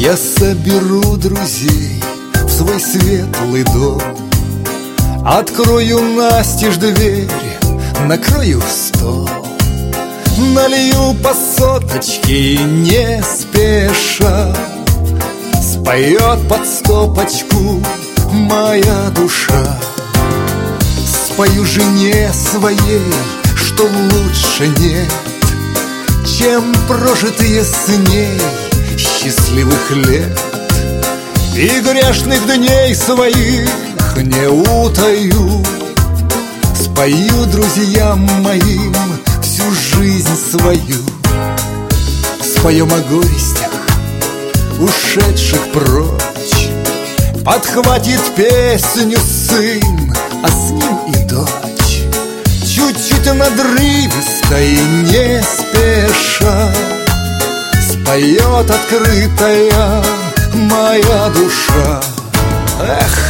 Я соберу друзей в свой светлый дом, открою настежь дверь, накрою стол, налью по соточке не спеша. Споет под стопочку моя душа. Спою жене своей, что лучше нет, чем прожитые с ней счастливых лет. И грешных дней своих не утаю, спою друзьям моим всю жизнь свою. Споем о горестях, ушедших прочь, подхватит песню сын, а с ним и дочь. Чуть-чуть надрывисто и не спеша споет открытая моя душа. Эх!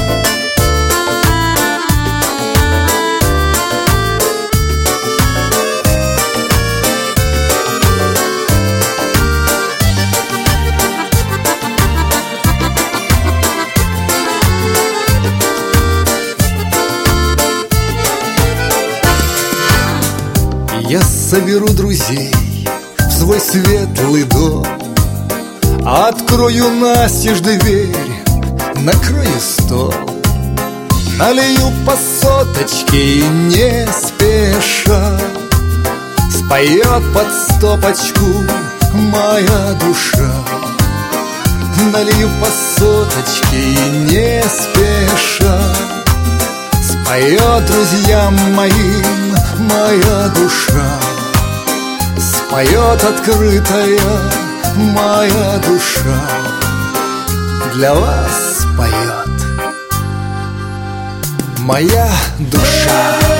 Я соберу друзей в свой светлый дом, открою настежь дверь, накрою стол, налью по соточке не спеша. Споет под стопочку моя душа. Налью по соточке не спеша. Споет друзьям моим моя душа. Споет открытая моя душа. Для вас поет моя душа.